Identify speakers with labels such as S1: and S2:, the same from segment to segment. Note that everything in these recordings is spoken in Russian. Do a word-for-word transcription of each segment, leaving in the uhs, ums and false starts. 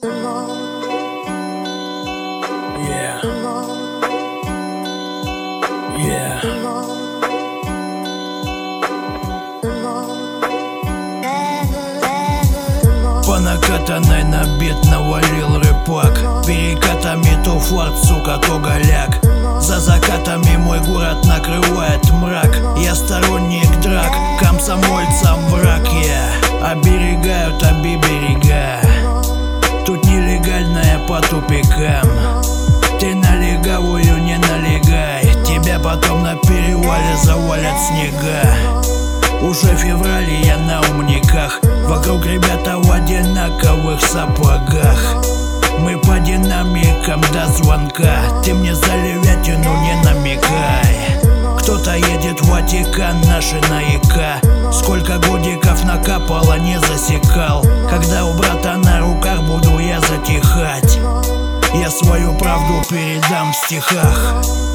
S1: Yeah. Yeah. По накатанной на бит навалил рыбак. Перекатами то фларт, сука, то голяк. За закатами мой город накрывает мрак. Я сторонник драк, комсомольцам враг. Я оберегают оби берега. Тут нелегальная по тупикам. Ты на легавую не налегай, тебя потом на перевале завалят снега. Уже февраль, и я на умниках. Вокруг ребята в одинаковых сапогах. Мы по динамикам до звонка. Ты мне за левятину не намекай. Кто-то едет в Ватикан, наши наика. Сколько годиков накапало, не засекал. Когда у брата на руках буду я затихать, я свою правду передам в стихах.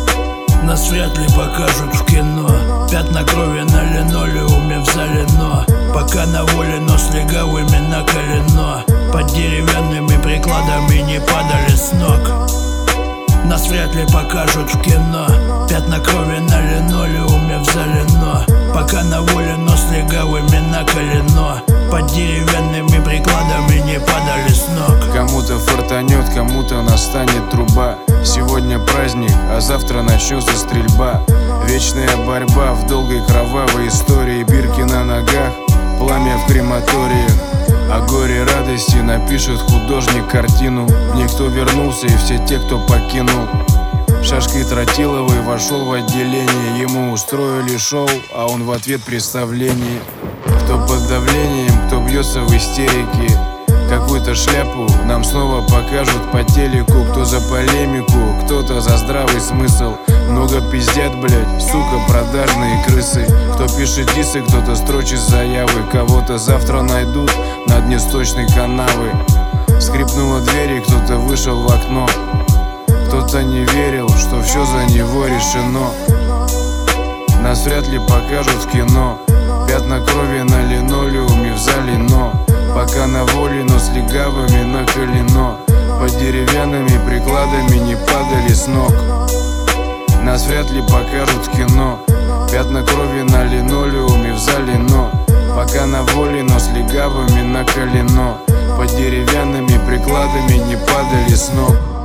S1: Нас вряд ли покажут в кино. Пятна крови на линолеуме в зале, но пока на воле, но с легавыми на колено. Под деревянными прикладами не падали с ног. Нас вряд ли покажут в кино. Пятна крови на линолеуме в зале, но пока на воле, но с легавыми на колено. Под деревянными прикладами не падали с ног.
S2: Кому-то фартанет, кому-то настанет труба. Сегодня праздник, а завтра начнется стрельба. Вечная борьба в долгой кровавой истории. Бирки на ногах, пламя в крематориях. О горе радости напишет художник картину. В них кто вернулся и все те, кто покинул. Шашкой Тротиловой вошел в отделение. Ему устроили шоу, а он в ответ представление. Кто под давлением, кто бьется в истерике. Какую-то шляпу нам снова покажут по телеку. Кто за полемику, кто-то за здравый смысл. Много пиздят, блять, сука, продажные крысы. Кто пишет дисы, кто-то строчит заявы. Кого-то завтра найдут на дне сточной канавы. Скрипнула дверь, и кто-то вышел в окно. Кто-то не верил, что все за него решено. Нас вряд ли покажут в кино. Пятна крови на линолеуме в зале, но пока на воле, но с легавыми на колено. Под деревянными прикладами не падали с ног. Нас вряд ли покажут в кино. Пятна крови на линолеуме в зале, но пока на воле, но с легавыми на колено. Под деревянными прикладами не падали с ног.